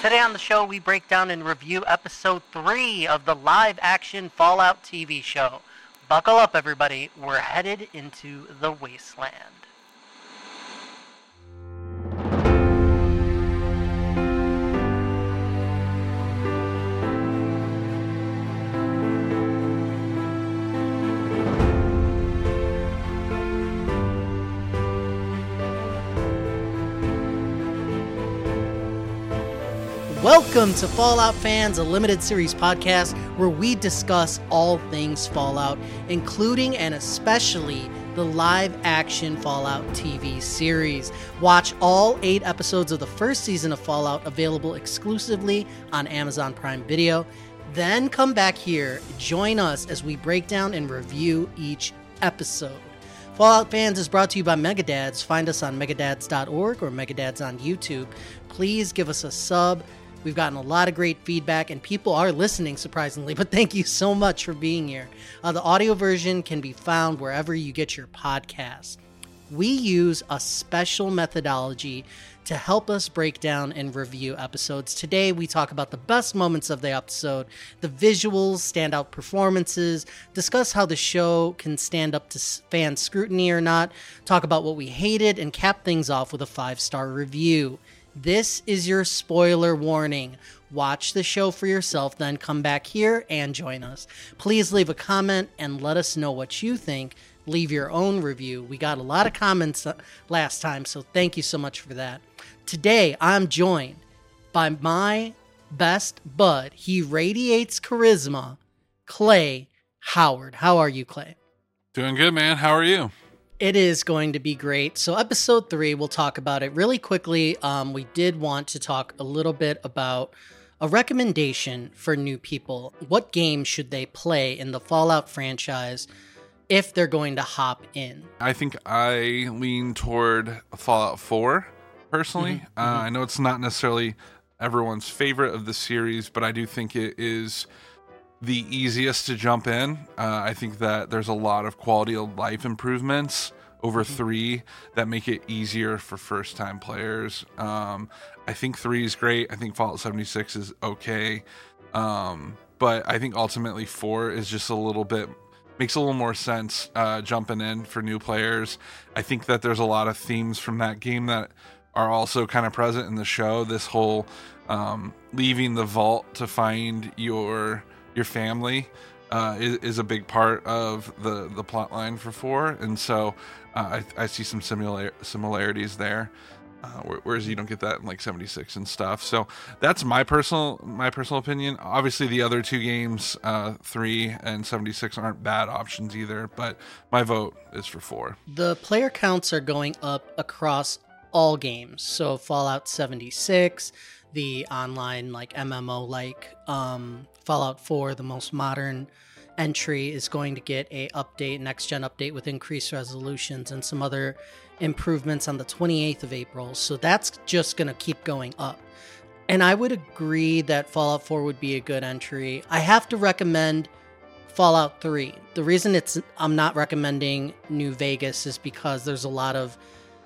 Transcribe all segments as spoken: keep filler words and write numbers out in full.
Today on the show, we break down and review episode three of the live-action Fallout T V show. Buckle up, everybody. We're headed into the wasteland. Welcome to Fallout Fans, a limited series podcast where we discuss all things Fallout, including and especially the live-action Fallout T V series. Watch all eight episodes of the first season of Fallout available exclusively on Amazon Prime Video. Then come back here, join us as we break down and review each episode. Fallout Fans is brought to you by Megadads. Find us on megadads dot org or Megadads on YouTube. Please give us a sub. We've gotten a lot of great feedback, and people are listening, surprisingly, but thank you so much for being here. Uh, the audio version can be found wherever you get your podcasts. We use a special methodology to help us break down and review episodes. Today, we talk about the best moments of the episode, the visuals, standout performances, discuss how the show can stand up to fan scrutiny or not, talk about what we hated, and cap things off with a five-star review. This is your spoiler warning. Watch the show for yourself, then come back here and join us. Please leave a comment and let us know what you think. Leave your own review. We got a lot of comments last time, so thank you so much for that. Today, I'm joined by my best bud. He radiates charisma, Clay Howard. How are you, Clay? Doing good, man. How are you? It is going to be great. So episode three, we'll talk about it really quickly. Um, we did want to talk a little bit about a recommendation for new people. What games should they play in the Fallout franchise if they're going to hop in? I think I lean toward Fallout four, personally. Mm-hmm. Uh, mm-hmm. I know it's not necessarily everyone's favorite of the series, but I do think it is the easiest to jump in. Uh, I think that there's a lot of quality of life improvements over mm-hmm. three that make it easier for first time players. Um, I think three is great. I think Fallout seventy-six is okay. Um, but I think ultimately four is just a little bit, makes a little more sense uh, jumping in for new players. I think that there's a lot of themes from that game that are also kind of present in the show. This whole um, leaving the vault to find your your family uh, is, is a big part of the, the plot line for four. And so uh, I, I see some similar similarities there, uh, whereas you don't get that in like seventy-six and stuff. So that's my personal, my personal opinion. Obviously the other two games, uh, three and seventy-six aren't bad options either, but my vote is for four. The player counts are going up across all games. So Fallout seventy-six, the online like M M O like um, Fallout four, the most modern entry, is going to get a update, next gen update with increased resolutions and some other improvements on the twenty-eighth of April. So that's just going to keep going up. And I would agree that Fallout four would be a good entry. I have to recommend Fallout three. The reason it's I'm not recommending New Vegas is because there's a lot of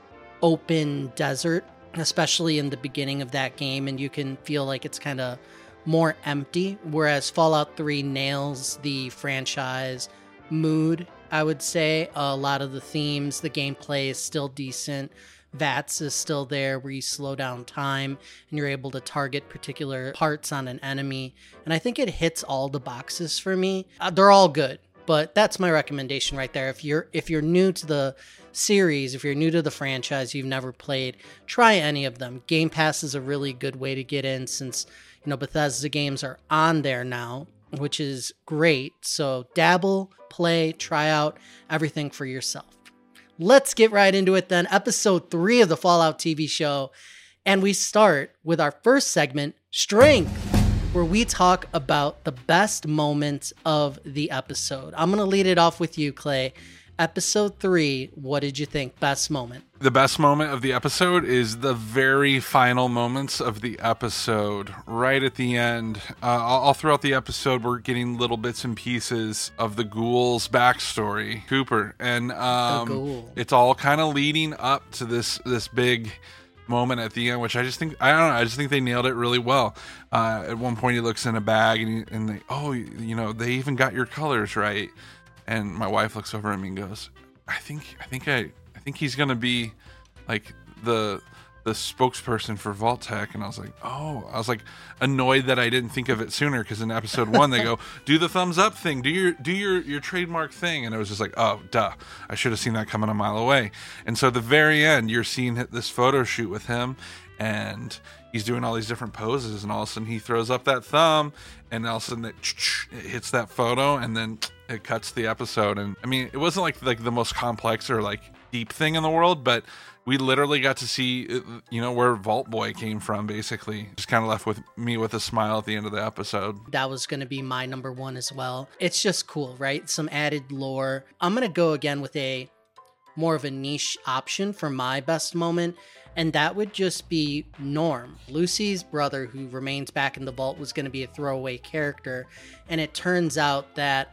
open desert, especially in the beginning of that game, and you can feel like it's kind of more empty, whereas Fallout three nails the franchise mood, I would say. A lot of the themes, the gameplay is still decent. V A T S is still there where you slow down time and you're able to target particular parts on an enemy, and I think it hits all the boxes for me. Uh, they're all good, but that's my recommendation right there. If you're if you're new to the series, if you're new to the franchise, you've never played, try any of them. Game Pass is a really good way to get in since, you know, Bethesda games are on there now, which is great. So dabble, play, try out everything for yourself. Let's get right into it then. Episode three of the Fallout T V show. And we start with our first segment, Strength, where we talk about the best moments of the episode. I'm going to lead it off with you, Clay. Episode three, what did you think? Best moment? The best moment of the episode is the very final moments of the episode, right at the end. Uh, all, all throughout the episode, we're getting little bits and pieces of the ghoul's backstory, Cooper, and um, ghoul. It's all kind of leading up to this this big moment at the end, which I just think I don't know. I just think they nailed it really well. Uh, at one point, he looks in a bag and he, and they oh you know they even got your colors right. And my wife looks over at me and goes, I think I think I I think he's gonna be like the the spokesperson for Vault-Tec. And I was like, oh, I was like annoyed that I didn't think of it sooner, because in episode one they go, do the thumbs up thing, do your do your your trademark thing, and it was just like, oh duh, I should have seen that coming a mile away. And so at the very end, you're seeing this photo shoot with him, and he's doing all these different poses, and all of a sudden he throws up that thumb, and all of a sudden it, it hits that photo, and then it cuts the episode. And I mean, it wasn't like like the most complex or like deep thing in the world, but we literally got to see, you know, where Vault Boy came from, basically. Just kind of left with me with a smile at the end of the episode. That was going to be my number one as well. It's just cool, right? Some added lore. I'm going to go again with a more of a niche option for my best moment, and that would just be Norm. Lucy's brother, who remains back in the vault, was going to be a throwaway character, and it turns out that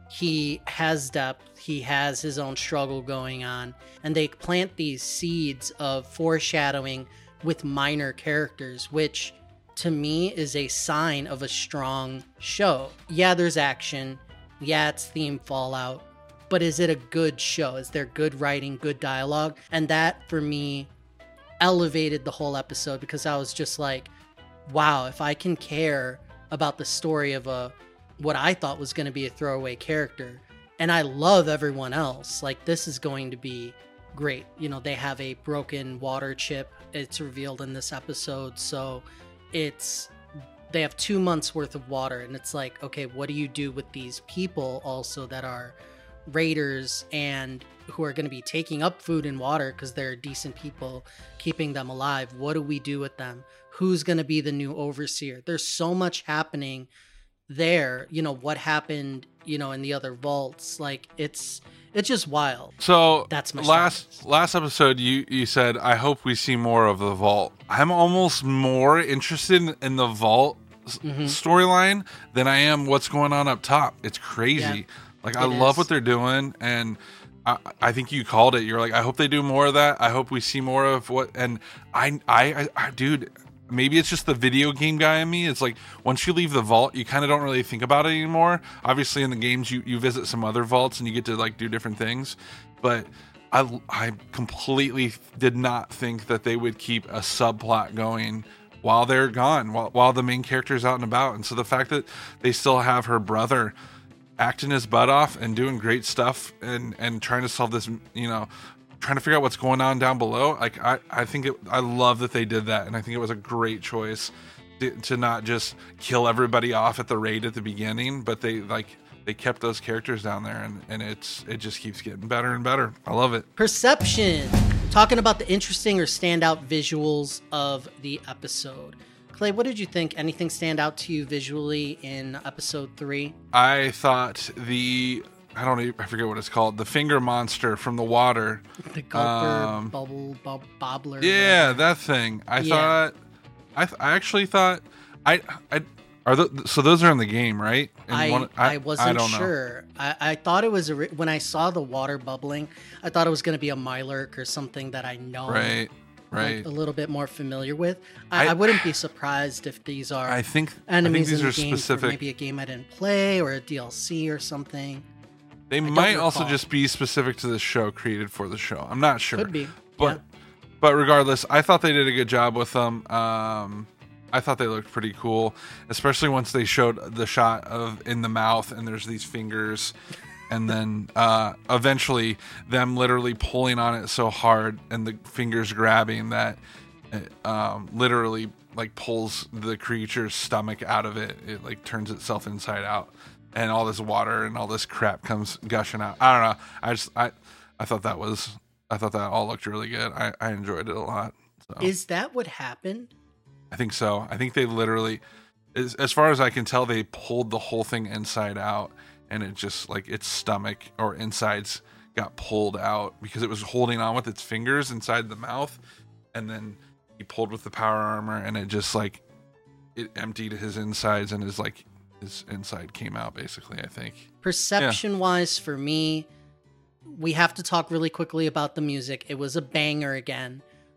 he has depth, he has his own struggle going on, and they plant these seeds of foreshadowing with minor characters, which to me is a sign of a strong show. Yeah, there's action. Yeah, it's theme Fallout. But is it a good show? Is there good writing, good dialogue? And that, for me, elevated the whole episode, because I was just like, wow, if I can care about the story of a what I thought was going to be a throwaway character, and I love everyone else, like, this is going to be great. You know, they have a broken water chip, it's revealed in this episode, so it's they have two months worth of water, and it's like, okay, what do you do with these people also that are raiders and who are going to be taking up food and water because they're decent people, keeping them alive? What do we do with them? Who's going to be the new overseer? There's so much happening there. You know, what happened, you know, in the other vaults, like, it's it's just wild. So that's my last strongest. last episode you you said, I hope we see more of the vault. I'm almost more interested in the vault mm-hmm. storyline than I am what's going on up top. It's crazy. Yeah, like, I love is. what they're doing, and I, I think you called it. You're like, I hope they do more of that. I hope we see more of what. And I I, I, I dude, maybe it's just the video game guy in me. It's like, once you leave the vault, you kind of don't really think about it anymore. Obviously, in the games, you, you visit some other vaults and you get to, like, do different things. But I, I completely did not think that they would keep a subplot going while they're gone, while, while the main character's out and about. And so the fact that they still have her brother acting his butt off and doing great stuff and, and trying to solve this, you know, trying to figure out what's going on down below. Like, I, I think it, I love that they did that. And I think it was a great choice to, to not just kill everybody off at the raid at the beginning, but they like, they kept those characters down there, and, and it's, it just keeps getting better and better. I love it. Perception. Talking about the interesting or standout visuals of the episode. Clay, what did you think? Anything stand out to you visually in episode three? I thought the, I don't even, I forget what it's called. The finger monster from the water. The gulper, um, bubble, bub, bobbler. Yeah, whatever. That thing. I yeah. thought, I, th- I actually thought, I, I, are the, so those are in the game, right? I, one, I, I wasn't I don't sure. I, I thought it was, a, when I saw the water bubbling, I thought it was going to be a Mirelurk or something that I know. Right. Right. Like, a little bit more familiar with. I, I, I wouldn't be surprised if these are I think, enemies I think these in are the game specific. For maybe a game I didn't play or a D L C or something. They I might also just be specific to the show, created for the show. I'm not sure. Could be. But yeah. but regardless, I thought they did a good job with them. Um, I thought they looked pretty cool, especially once they showed the shot of in the mouth and there's these fingers. And then uh, eventually them literally pulling on it so hard and the fingers grabbing that it um, literally like pulls the creature's stomach out of it. It like turns itself inside out, and all this water and all this crap comes gushing out. I don't know. I just I I thought that was I thought that all looked really good. I, I enjoyed it a lot. So. Is that what happened? I think so. I think they literally, as, as far as I can tell, they pulled the whole thing inside out. And it just, like, its stomach or insides got pulled out because it was holding on with its fingers inside the mouth. And then he pulled with the power armor, and it just, like, it emptied his insides, and his, like, his inside came out, basically, I think. Perception-wise, yeah. For me, we have to talk really quickly about the music. It was a banger again.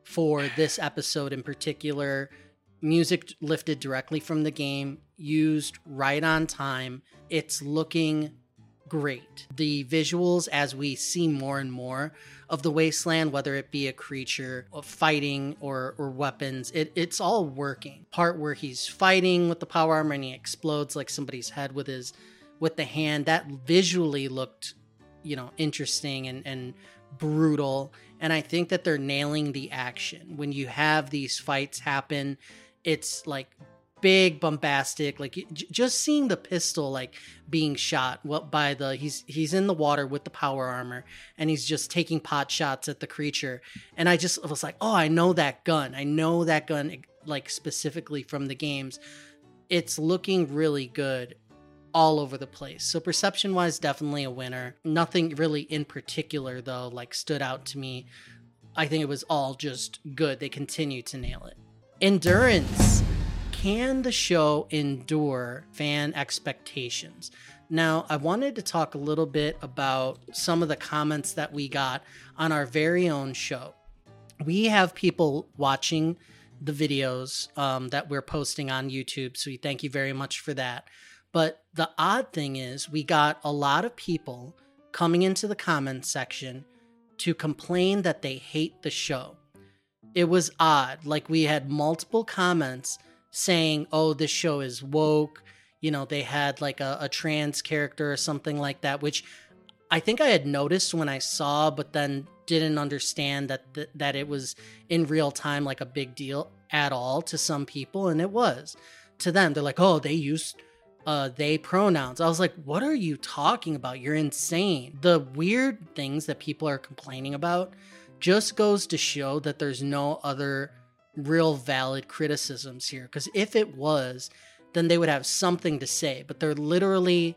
for this episode in particular. Music lifted directly from the game, used right on time. It's looking great. The visuals, as we see more and more of the wasteland, whether it be a creature or fighting or, or weapons, it, it's all working. Part where he's fighting with the power armor and he explodes like somebody's head with his with the hand, that visually looked, you know, interesting and, and brutal. And I think that they're nailing the action. When you have these fights happen, it's like big, bombastic, like j- just seeing the pistol like being shot what by the he's he's in the water with the power armor and he's just taking pot shots at the creature. And I just was like, oh, I know that gun. I know that gun like specifically from the games. It's looking really good all over the place. So perception wise, definitely a winner. Nothing really in particular though like stood out to me. I think it was all just good. They continue to nail it. Endurance. Can the show endure fan expectations? Now, I wanted to talk a little bit about some of the comments that we got on our very own show. We have people watching the videos um, that we're posting on YouTube, so we thank you very much for that. But the odd thing is, we got a lot of people coming into the comments section to complain that they hate the show. It was odd. Like, we had multiple comments saying, oh, this show is woke. You know, they had like a, a trans character or something like that, which I think I had noticed when I saw, but then didn't understand that th- that it was in real time like a big deal at all to some people. And it was. To them, they're like, oh, they used uh, they pronouns. I was like, what are you talking about? You're insane. The weird things that people are complaining about just goes to show that there's no other real valid criticisms here, because if it was, then they would have something to say, but they're literally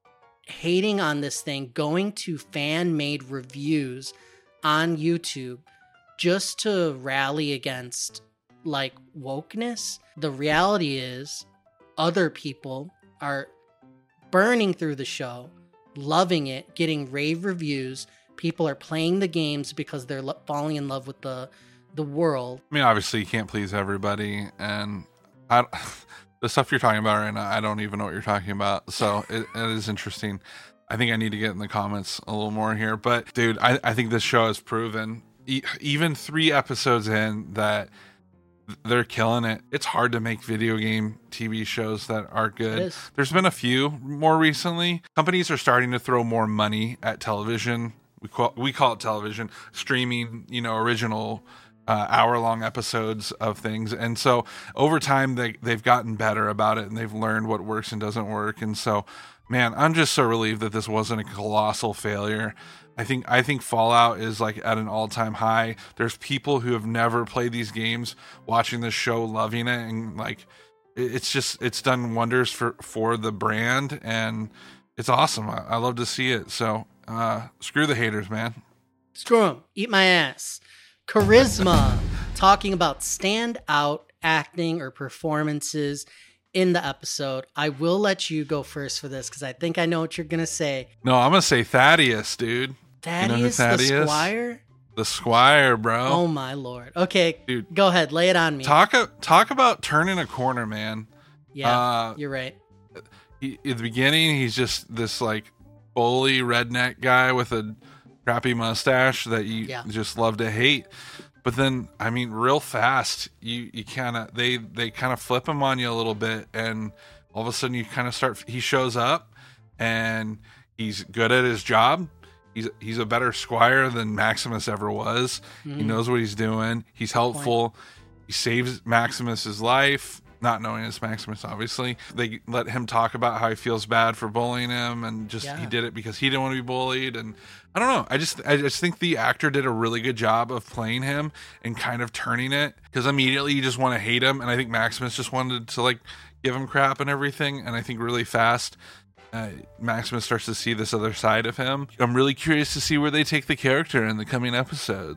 hating on this thing, going to fan-made reviews on YouTube just to rally against like wokeness. The reality is other people are burning through the show, loving it, getting rave reviews. People are playing the games because they're lo- falling in love with the the world. I mean, obviously you can't please everybody, and I, the stuff you're talking about right now, I don't even know what you're talking about. So it, it is interesting. I think I need to get in the comments a little more here, but dude, I, I think this show has proven e- even three episodes in that they're killing it. It's hard to make video game T V shows that are good. There's been a few more recently. Companies are starting to throw more money at television. We call, we call it television, streaming, you know, original Uh, hour-long episodes of things, and so over time they they've gotten better about it, and they've learned what works and doesn't work. And so, man, I'm just so relieved that this wasn't a colossal failure. I think I think Fallout is like at an all-time high. There's people who have never played these games watching this show, loving it, and like it's just it's done wonders for for the brand, and it's awesome. I, I love to see it. So uh, screw the haters, man. Screw them. Eat my ass. Charisma, talking about standout acting or performances in the episode. I will let you go first for this because I think I know what you're gonna say. No, I'm gonna say Thaddeus, dude. Thaddeus, you know Thaddeus? the Squire? The Squire, bro. Oh my lord. Okay, dude, go ahead, lay it on me. Talk talk about turning a corner, man. Yeah, uh, you're right. He, at the beginning, he's just this like bully redneck guy with a crappy mustache that you yeah. just love to hate. But then, I mean, real fast, you, you kind of, they, they kind of flip him on you a little bit. And all of a sudden you kind of start, he shows up and he's good at his job. He's, he's a better Squire than Maximus ever was. Mm. He knows what he's doing. He's helpful. He saves Maximus's life. Not knowing it's Maximus, obviously. They let him talk about how he feels bad for bullying him, and just yeah. he did it because he didn't want to be bullied. And I don't know. I just I just think the actor did a really good job of playing him and kind of turning it, because immediately you just want to hate him. And I think Maximus just wanted to like give him crap and everything. And I think really fast, uh, Maximus starts to see this other side of him. I'm really curious to see where they take the character in the coming episodes.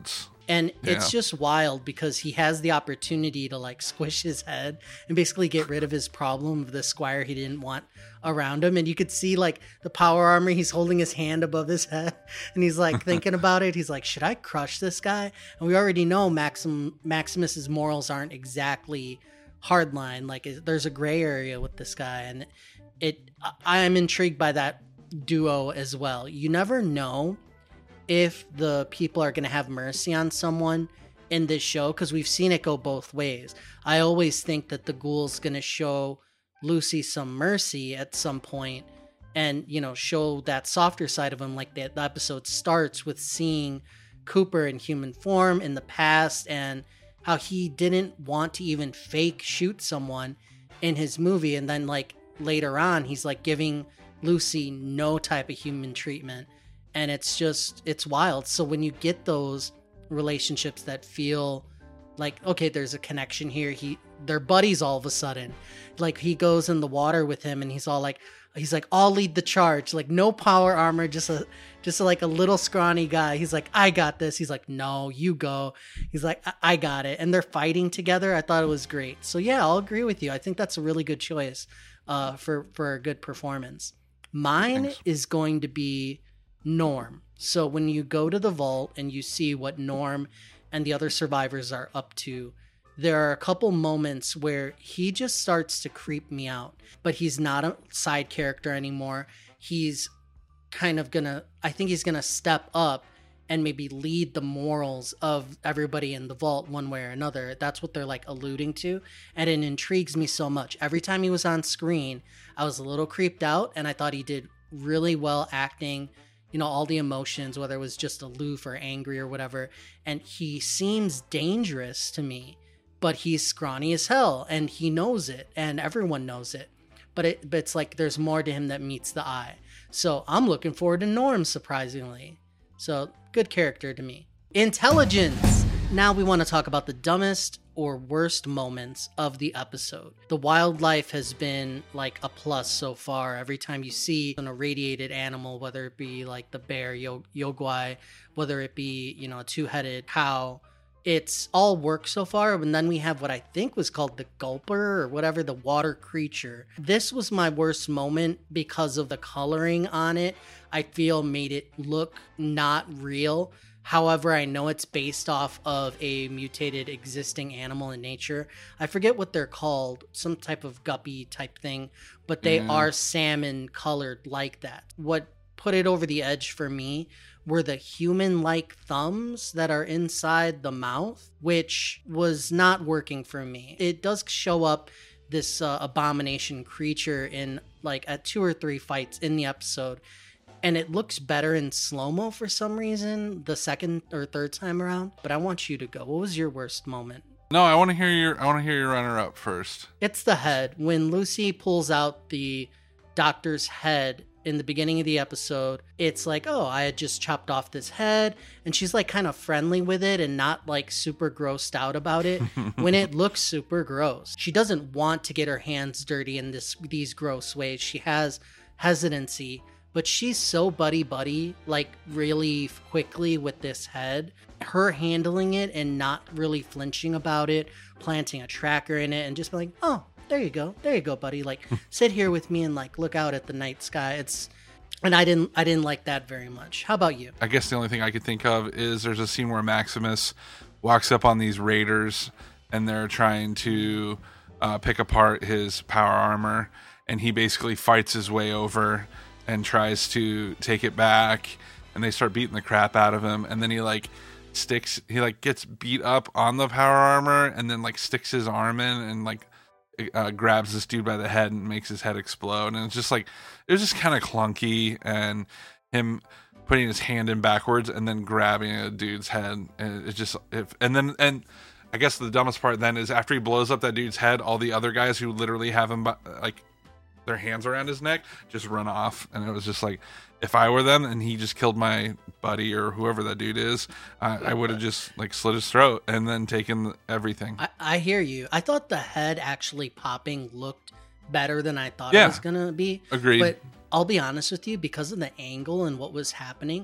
And Yeah. it's just wild because he has the opportunity to like squish his head and basically get rid of his problem of the squire he didn't want around him. And you could see like the power armor, he's holding his hand above his head and he's like thinking about it. He's like, should I crush this guy? And we already know Maxim Maximus's morals aren't exactly hardline. Like there's a gray area with this guy, and it I am intrigued by that duo as well. You never know if the people are going to have mercy on someone in this show, because we've seen it go both ways. I always think that the ghoul's going to show Lucy some mercy at some point and, you know, show that softer side of him. Like the, the episode starts with seeing Cooper in human form in the past and how he didn't want to even fake shoot someone in his movie. And then like later on, he's like giving Lucy no type of human treatment. And it's just, it's wild. So when you get those relationships that feel like, okay, there's a connection here. He, they're buddies all of a sudden. Like he goes in the water with him and he's all like, he's like, I'll lead the charge. Like no power armor, just a, just a, like a little scrawny guy. He's like, I got this. He's like, no, you go. He's like, I, I got it. And they're fighting together. I thought it was great. So yeah, I'll agree with you. I think that's a really good choice uh, for, for a good performance. Mine Thanks. Is going to be Norm. So when you go to the vault and you see what Norm and the other survivors are up to, there are a couple moments where he just starts to creep me out, but he's not a side character anymore. He's kind of gonna, I think he's gonna step up and maybe lead the morals of everybody in the vault one way or another. That's what they're like alluding to. And it intrigues me so much. Every time he was on screen, I was a little creeped out and I thought he did really well acting, you know, all the emotions, whether it was just aloof or angry or whatever. And he seems dangerous to me, but he's scrawny as hell and he knows it and everyone knows it. But, it, but it's like there's more to him that meets the eye. So I'm looking forward to Norm, surprisingly. So good character to me. Intelligence. Now we want to talk about the dumbest or worst moments of the episode. The wildlife has been like a plus so far. Every time you see an irradiated animal, whether it be like the bear, Yo- Yogwai, whether it be, you know, a two-headed cow, it's all worked so far. And then we have what I think was called the gulper or whatever, the water creature. This was my worst moment because of the coloring on it. I feel made it look not real. However, I know it's based off of a mutated existing animal in nature. I forget what they're called, some type of guppy type thing, but they mm. are salmon colored like that. What put it over the edge for me were the human-like thumbs that are inside the mouth, which was not working for me. It does show up this uh, abomination creature in like at two or three fights in the episode, and it looks better in slow-mo for some reason the second or third time around. But I want you to go. What was your worst moment? No, I want to hear your I want to hear your runner-up first. It's the head. When Lucy pulls out the doctor's head in the beginning of the episode, it's like, oh, I had just chopped off this head, and she's like kind of friendly with it and not like super grossed out about it when it looks super gross. She doesn't want to get her hands dirty in this these gross ways. She has hesitancy, but she's so buddy-buddy, like really quickly with this head. Her handling it and not really flinching about it, planting a tracker in it and just being like, oh, there you go. There you go, buddy. Like, sit here with me and like look out at the night sky. It's, and I didn't, I didn't like that very much. How about you? I guess the only thing I could think of is there's a scene where Maximus walks up on these raiders and they're trying to uh, pick apart his power armor, and he basically fights his way over and tries to take it back, and they start beating the crap out of him, and then he like sticks, he like gets beat up on the power armor, and then like sticks his arm in and like uh, grabs this dude by the head and makes his head explode. And it's just like, it was just kind of clunky, and him putting his hand in backwards and then grabbing a dude's head, and it just, if, and then, and I guess the dumbest part then is after he blows up that dude's head, all the other guys who literally have him like their hands around his neck just run off. And it was just like, if I were them and he just killed my buddy or whoever that dude is, uh, I would have just like slit his throat and then taken everything. I, I hear you. I thought the head actually popping looked better than I thought yeah. it was gonna be. Agreed. But I'll be honest with you, because of the angle and what was happening,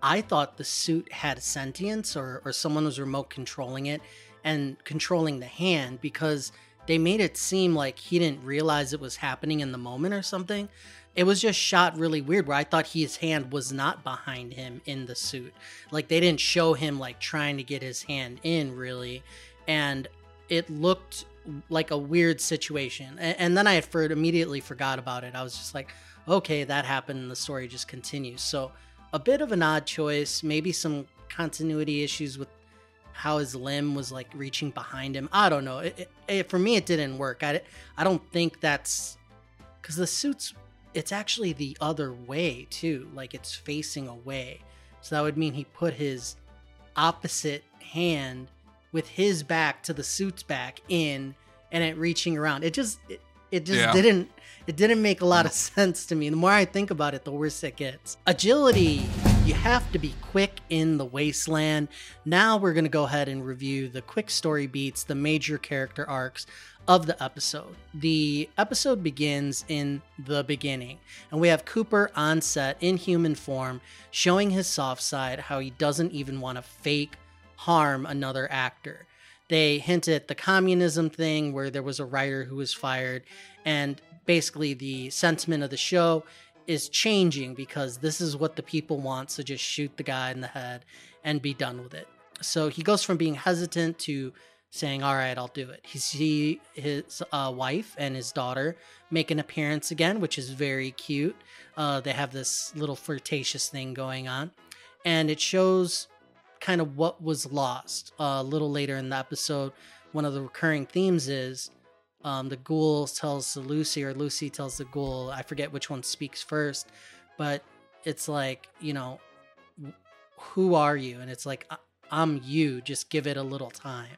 I thought the suit had sentience, or, or someone was remote controlling it and controlling the hand, because they made it seem like he didn't realize it was happening in the moment or something. It was just shot really weird, where I thought his hand was not behind him in the suit. Like, they didn't show him like trying to get his hand in, really. And it looked like a weird situation. And, and then I had for, immediately forgot about it. I was just like, okay, that happened, and the story just continues. So a bit of an odd choice, maybe some continuity issues with how his limb was like reaching behind him. I don't know. It, it, it, for me, it didn't work. I, I don't think that's because the suit's, it's actually the other way too. Like, it's facing away. So that would mean he put his opposite hand with his back to the suit's back in, and it reaching around. It just, it, it just yeah. didn't, it didn't make a lot of sense to me. The more I think about it, the worse it gets. Agility. You have to be quick in the Wasteland. Now we're going to go ahead and review the quick story beats, the major character arcs of the episode. The episode begins in the beginning, and we have Cooper on set in human form, showing his soft side, how he doesn't even want to fake harm another actor. They hint at the communism thing, where there was a writer who was fired, and basically the sentiment of the show is changing because this is what the people want, so just shoot the guy in the head and be done with it. So he goes from being hesitant to saying, all right, I'll do it. He see his uh, wife and his daughter make an appearance again, which is very cute. Uh, they have this little flirtatious thing going on, and it shows kind of what was lost. Uh, a little later in the episode, one of the recurring themes is Um, the ghoul tells Lucy, or Lucy tells the ghoul, I forget which one speaks first, but it's like, you know, who are you? And it's like, I'm you, just give it a little time.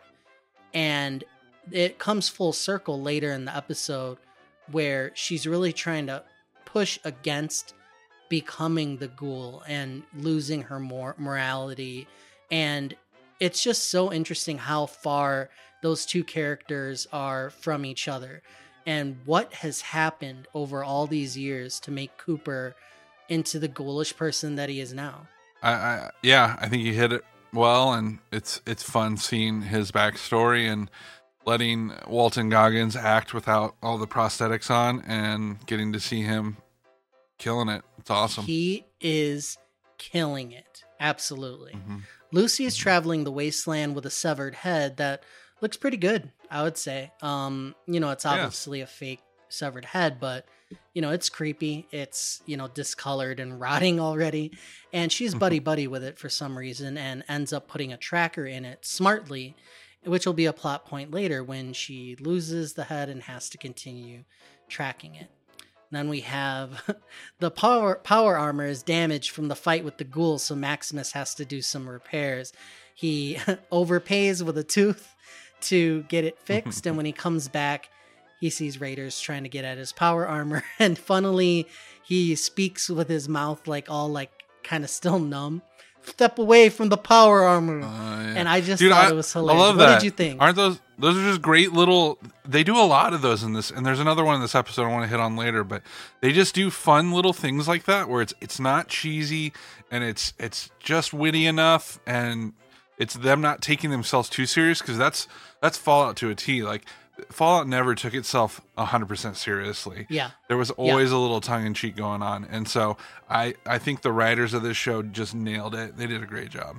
And it comes full circle later in the episode, where she's really trying to push against becoming the ghoul and losing her mor- morality. And it's just so interesting how far those two characters are from each other, and what has happened over all these years to make Cooper into the ghoulish person that he is now. I, I yeah, I think you hit it well, and it's it's fun seeing his backstory and letting Walton Goggins act without all the prosthetics on, and getting to see him killing it. It's awesome. He is killing it. Absolutely. Mm-hmm. Lucy is traveling the Wasteland with a severed head that looks pretty good, I would say. Um, you know, it's obviously yeah. a fake severed head, but, you know, it's creepy. It's, you know, discolored and rotting already. And she's buddy-buddy with it for some reason, and ends up putting a tracker in it smartly, which will be a plot point later when she loses the head and has to continue tracking it. And then we have the power power armor is damaged from the fight with the ghouls, so Maximus has to do some repairs. He overpays with a tooth to get it fixed, and when he comes back, he sees raiders trying to get at his power armor, and funnily, he speaks with his mouth like all like kind of still numb. Step away from the power armor. Uh, yeah. And I just Dude, thought I, it was hilarious. I love what that. Did you think? Aren't those those are just great little, they do a lot of those in this, and there's another one in this episode I want to hit on later, but they just do fun little things like that where it's it's not cheesy, and it's it's just witty enough, and it's them not taking themselves too serious, because that's that's Fallout to a T. Like, Fallout never took itself one hundred percent seriously. Yeah. There was always yeah. a little tongue-in-cheek going on. And so I, I think the writers of this show just nailed it. They did a great job.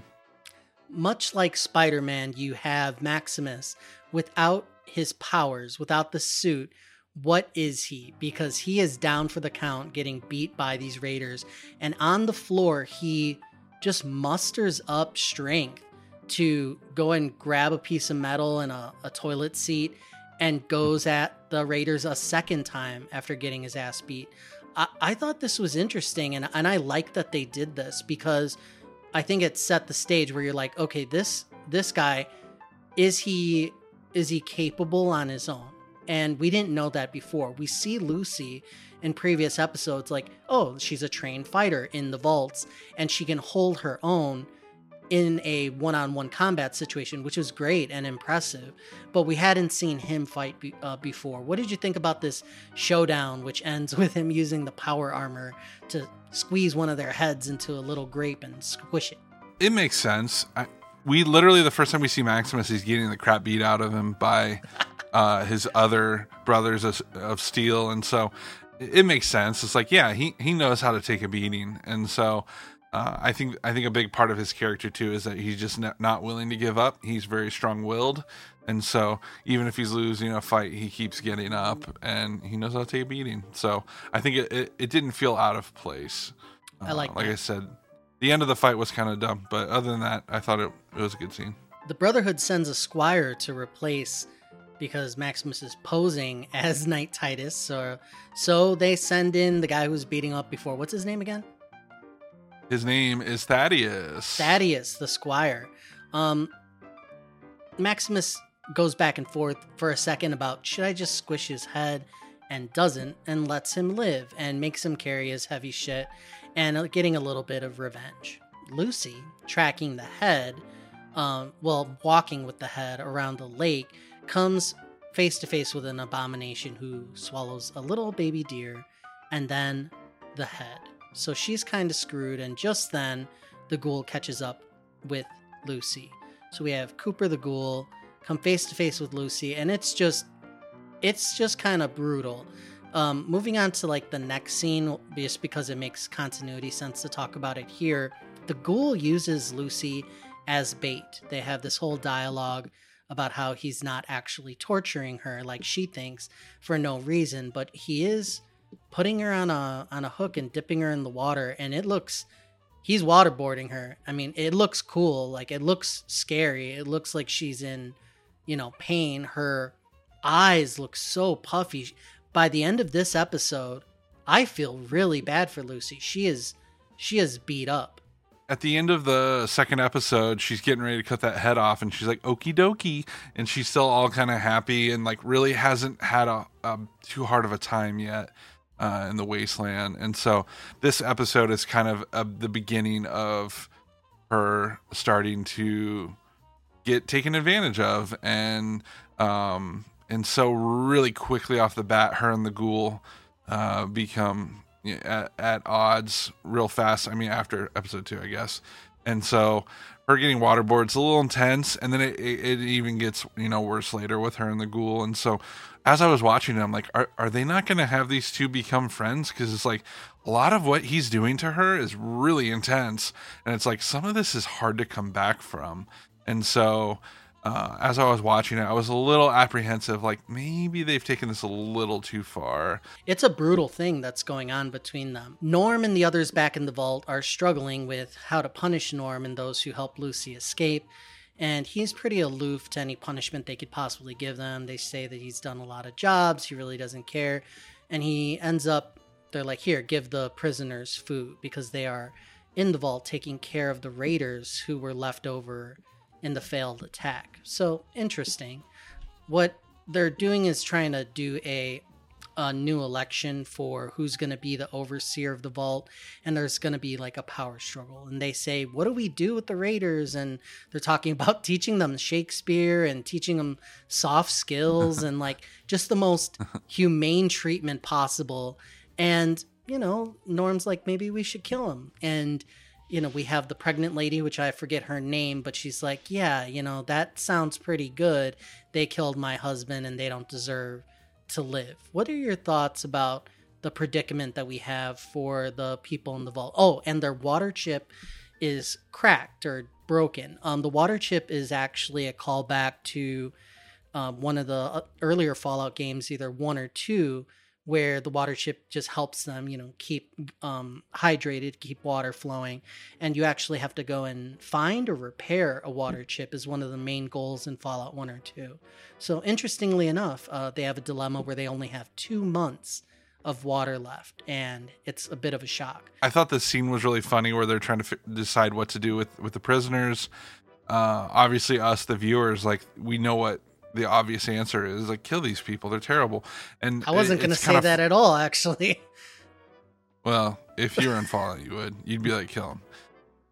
Much like Spider-Man, you have Maximus without his powers, without the suit. What is he? Because he is down for the count, getting beat by these raiders. And on the floor, he just musters up strength to go and grab a piece of metal and a, a toilet seat, and goes at the raiders a second time after getting his ass beat. I, I thought this was interesting, and, and I like that they did this, because I think it set the stage where you're like, okay, this this guy, is he is he capable on his own? And we didn't know that before. We see Lucy in previous episodes like, oh, she's a trained fighter in the vaults, and she can hold her own in a one-on-one combat situation, which was great and impressive, but we hadn't seen him fight be, uh, before. What did you think about this showdown, which ends with him using the power armor to squeeze one of their heads into a little grape and squish it? It makes sense. I, we literally, the first time we see Maximus, he's getting the crap beat out of him by uh, his other brothers of, of steel, and so it, it makes sense. It's like, yeah, he, he knows how to take a beating, and so Uh, I think I think a big part of his character too is that he's just not, not willing to give up. He's very strong-willed, and so even if he's losing a fight, he keeps getting up, and he knows how to take a beating. So I think it, it, it didn't feel out of place. Uh, I like like that. I said, the end of the fight was kind of dumb, but other than that, I thought it, it was a good scene. The Brotherhood sends a squire to replace, because Maximus is posing as Knight Titus, so so they send in the guy who's beating up before. What's his name again? His name is Thaddeus. Thaddeus, the squire. Um, Maximus goes back and forth for a second about, should I just squish his head, and doesn't, and lets him live, and makes him carry his heavy shit, and getting a little bit of revenge. Lucy, tracking the head, um, well, walking with the head around the lake, comes face to face with an abomination who swallows a little baby deer, and then the head. So she's kind of screwed, and just then the ghoul catches up with Lucy. So we have Cooper the ghoul come face to face with Lucy, and it's just it's just kind of brutal. Um, moving on to like the next scene, just because it makes continuity sense to talk about it here. The ghoul uses Lucy as bait. They have this whole dialogue about how he's not actually torturing her like she thinks for no reason, but he is putting her on a on a hook and dipping her in the water, and it looks he's waterboarding her. I mean, it looks cool, like it looks scary. It looks like she's in, you know, pain. Her eyes look so puffy. By the end of this episode, I feel really bad for Lucy. She is she is beat up. At the end of the second episode, she's getting ready to cut that head off, and she's like, okie dokie, and she's still all kind of happy and like really hasn't had a, a too hard of a time yet. Uh, in the wasteland. And so this episode is kind of uh, the beginning of her starting to get taken advantage of, and um and so really quickly off the bat, her and the ghoul uh become you know, at, at odds real fast. I mean, after episode two, I guess. And so her getting waterboard's a little intense, and then it, it, it even gets, you know, worse later with her and the ghoul. And so as I was watching it, I'm like, are, are they not going to have these two become friends? Because it's like a lot of what he's doing to her is really intense, and it's like some of this is hard to come back from. And so uh, as I was watching it, I was a little apprehensive, like maybe they've taken this a little too far. It's a brutal thing that's going on between them. Norm and the others back in the vault are struggling with how to punish Norm and those who help Lucy escape. And he's pretty aloof to any punishment they could possibly give them. They say that he's done a lot of jobs. He really doesn't care. And he ends up, they're like, here, give the prisoners food, because they are in the vault taking care of the raiders who were left over in the failed attack. So interesting. What they're doing is trying to do a a new election for who's going to be the overseer of the vault, and there's going to be like a power struggle, and they say, what do we do with the raiders? And they're talking about teaching them Shakespeare and teaching them soft skills and like just the most humane treatment possible. And you know, Norm's like, maybe we should kill him. And you know, we have the pregnant lady, which I forget her name, but she's like, yeah, you know, that sounds pretty good. They killed my husband and they don't deserve to live. What are your thoughts about the predicament that we have for the people in the vault? Oh, and their water chip is cracked or broken. Um, the water chip is actually a callback to um, one of the earlier Fallout games, either one or two, where the water chip just helps them, you know, keep um, hydrated, keep water flowing. And you actually have to go and find or repair a water chip is one of the main goals in Fallout one or two. So interestingly enough, uh, they have a dilemma where they only have two months of water left, and it's a bit of a shock. I thought this scene was really funny where they're trying to f- decide what to do with, with the prisoners. Uh, obviously, us, the viewers, like, we know what the obvious answer is, like, kill these people, they're terrible. And I wasn't going to say that at all, actually. Well, if you were in Fallout, you would. You'd be like, kill them.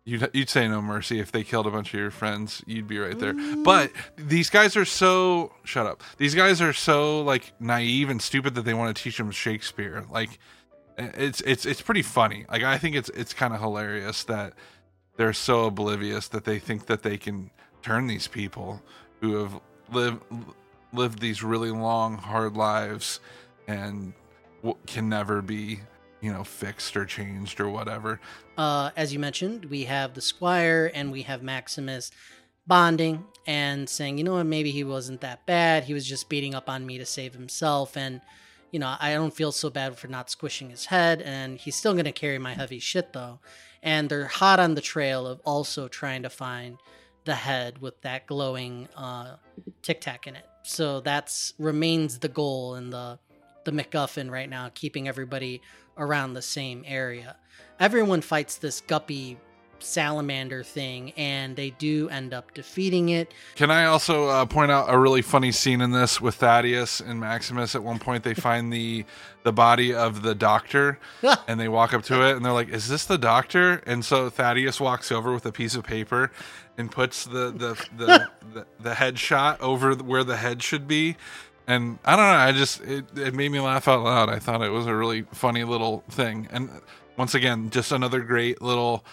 You'd, you'd say no mercy if they killed a bunch of your friends. You'd be right there. Mm. But these guys are so shut up. These guys are so like naive and stupid that they want to teach them Shakespeare. Like it's it's it's pretty funny. Like I think it's it's kind of hilarious that they're so oblivious that they think that they can turn these people who have lived lived these really long, hard lives and can never be, you know, fixed or changed or whatever. Uh, as you mentioned, we have the Squire and we have Maximus bonding and saying, you know what, maybe he wasn't that bad. He was just beating up on me to save himself. And, you know, I don't feel so bad for not squishing his head. And he's still going to carry my heavy shit, though. And they're hot on the trail of also trying to find the head with that glowing uh, Tic Tac in it. So that's remains the goal and the the MacGuffin right now, keeping everybody around the same area. Everyone fights this guppy salamander thing, and they do end up defeating it. Can I also uh, point out a really funny scene in this with Thaddeus and Maximus? At one point, they find the the body of the doctor, and they walk up to it, and they're like, "Is this the doctor?" And so Thaddeus walks over with a piece of paper and puts the the the, the, the headshot over where the head should be. And I don't know, I just, it, it made me laugh out loud. I thought it was a really funny little thing. And once again, just another great little,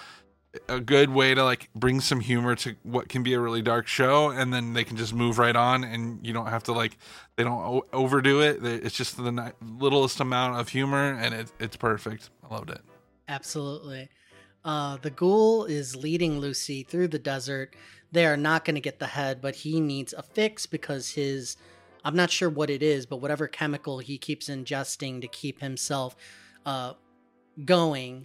a good way to like bring some humor to what can be a really dark show. And then they can just move right on and you don't have to like, they don't o- overdo it. It's just the ni- littlest amount of humor and it, it's perfect. I loved it. Absolutely. Uh, the ghoul is leading Lucy through the desert. They are not going to get the head, but he needs a fix because his, I'm not sure what it is, but whatever chemical he keeps ingesting to keep himself uh, going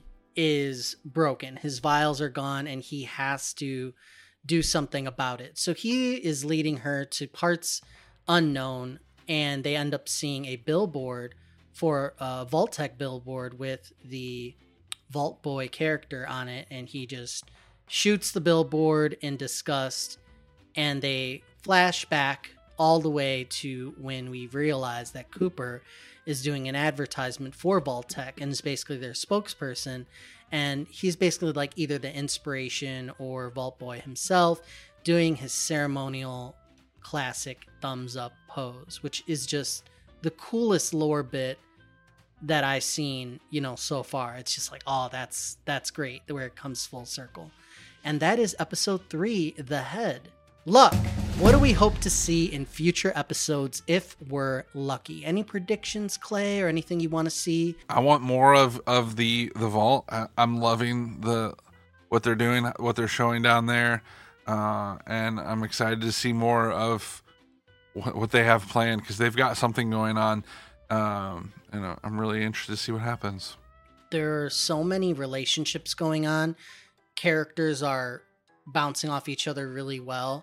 is broken. His vials are gone and he has to do something about it. So he is leading her to parts unknown, and they end up seeing a billboard for a Vault-Tec billboard with the Vault Boy character on it, and he just shoots the billboard in disgust, and they flash back all the way to when we realize that Cooper is doing an advertisement for Vault-Tec and is basically their spokesperson. And he's basically like either the inspiration or Vault Boy himself doing his ceremonial classic thumbs up pose, which is just the coolest lore bit that I've seen, you know, so far. It's just like, oh, that's, that's great where it comes full circle. And that is episode three, The Head. Luck. What do we hope to see in future episodes if we're lucky? Any predictions, Clay, or anything you want to see? I want more of, of the, the vault. I, I'm loving the what they're doing, what they're showing down there. Uh, and I'm excited to see more of what, what they have planned because they've got something going on. Um, and I'm really interested to see what happens. There are so many relationships going on. Characters are bouncing off each other really well.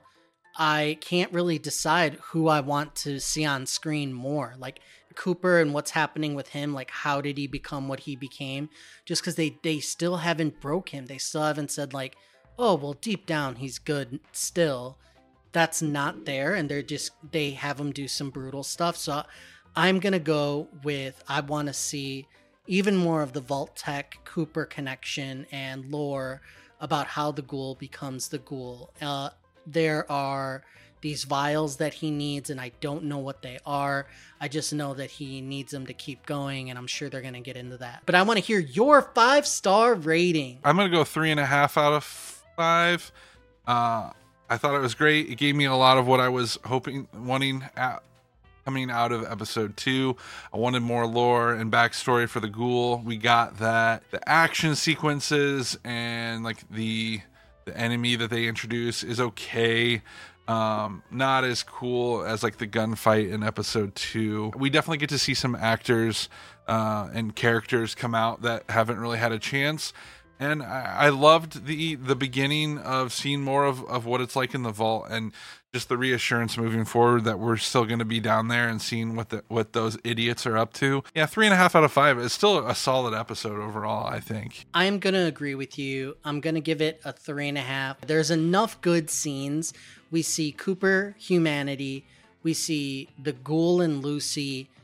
I can't really decide who I want to see on screen more. Like Cooper and what's happening with him. Like, how did he become what he became? Just because they, they still haven't broke him. They still haven't said like, oh, well, deep down he's good still. That's not there. And they're just, they have him do some brutal stuff. So I'm going to go with, I want to see even more of the Vault-Tec Cooper connection and lore about how the ghoul becomes the ghoul. Uh, There are these vials that he needs, and I don't know what they are. I just know that he needs them to keep going, and I'm sure they're going to get into that. But I want to hear your five-star rating. I'm going to go three and a half out of five. Uh, I thought it was great. It gave me a lot of what I was hoping, wanting at, coming out of episode two. I wanted more lore and backstory for the ghoul. We got that. The action sequences and like the... the enemy that they introduce is okay. Um, not as cool as like the gunfight in episode two. We definitely get to see some actors uh, and characters come out that haven't really had a chance. And I, I loved the the beginning of seeing more of, of what it's like in the vault and just the reassurance moving forward that we're still going to be down there and seeing what the what those idiots are up to. Yeah, three and a half out of five is still a solid episode overall, I think. I'm going to agree with you. I'm going to give it a three and a half. There's enough good scenes. We see Cooper humanity. We see the ghoul and Lucy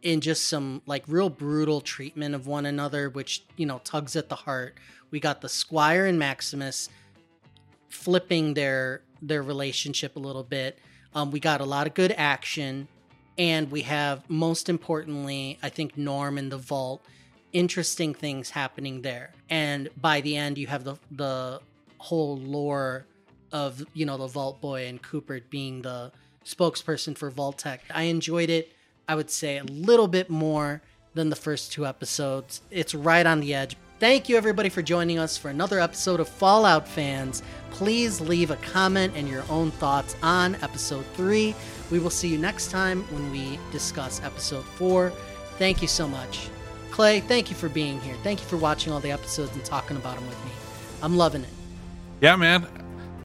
in just some like real brutal treatment of one another, which, you know, tugs at the heart. We got the Squire and Maximus flipping their their relationship a little bit. Um, we got a lot of good action, and we have, most importantly, I think Norm in the vault. Interesting things happening there, and by the end, you have the the whole lore of, you know, the Vault Boy and Cooper being the spokesperson for Vault-Tec. I enjoyed it, I would say, a little bit more than the first two episodes. It's right on the edge. Thank you, everybody, for joining us for another episode of Fallout Fans. Please leave a comment and your own thoughts on episode three. We will see you next time when we discuss episode four. Thank you so much. Clay, thank you for being here. Thank you for watching all the episodes and talking about them with me. I'm loving it. Yeah, man.